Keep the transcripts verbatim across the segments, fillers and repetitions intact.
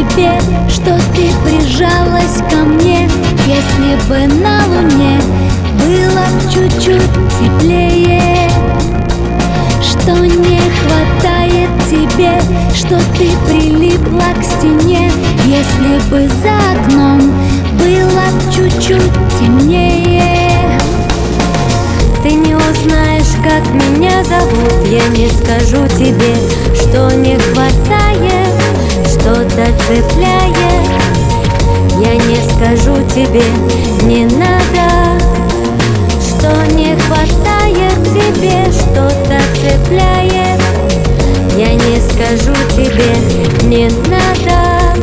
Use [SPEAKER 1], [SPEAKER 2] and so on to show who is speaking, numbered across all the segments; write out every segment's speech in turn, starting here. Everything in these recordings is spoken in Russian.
[SPEAKER 1] тебе, что ты прижалась ко мне. Если бы на луне было чуть-чуть теплее, что не хватает тебе, что ты прилипла к стене. Если бы за окном было чуть-чуть темнее.
[SPEAKER 2] Ты не узнаешь, как меня зовут. Я не скажу тебе, что не хватает, что-то цепляет. Я не скажу тебе, не надо, что не хватает тебе, что-то цепляет. Я не скажу тебе, не надо.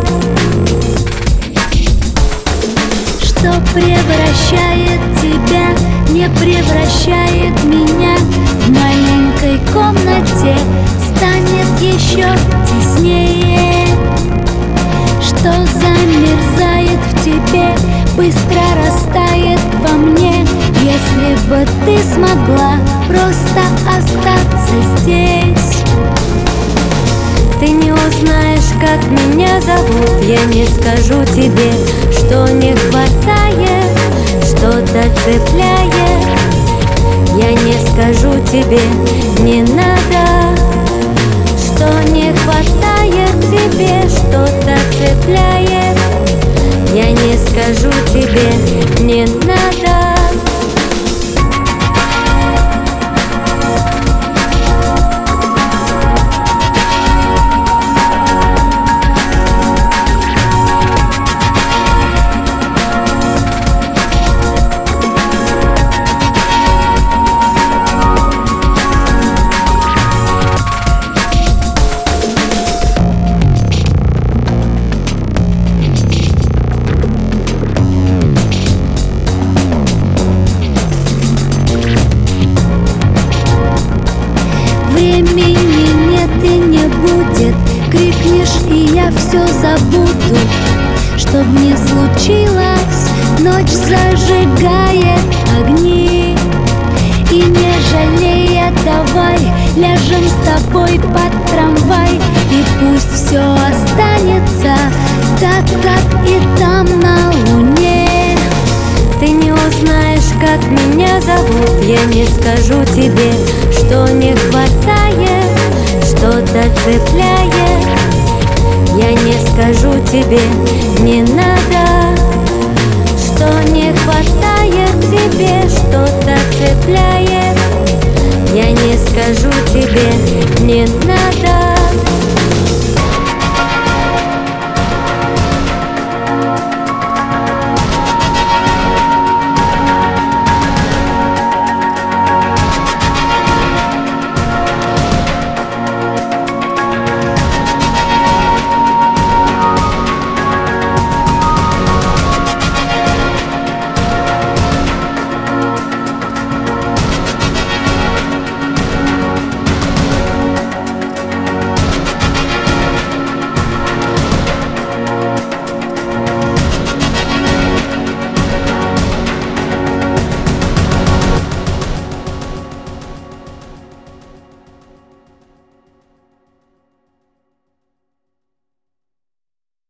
[SPEAKER 1] Что превращает тебя, не превращает меня. В маленькой комнате станет еще теснее. Что замерзает в тебе, быстро растает во мне. Если бы ты смогла просто остаться здесь.
[SPEAKER 2] Ты не узнаешь, как меня зовут. Я не скажу тебе, что не хватает, что-то цепляет. Я не скажу тебе, не надо, что не хватает тебе, что-то цепляет. Я не скажу тебе, не надо.
[SPEAKER 1] Времени нет и не будет. Крикнешь, и я все забуду. Чтоб не случилось, ночь зажигает огни. И не жалея, давай ляжем с тобой под трамвай. И пусть все останется так, как и там на луне.
[SPEAKER 2] Ты не узнаешь, как меня зовут. Я не скажу тебе, что не хватает, что-то цепляет. Я не скажу тебе, не надо, что не хватает тебе, что-то цепляет. Я не скажу тебе, не надо.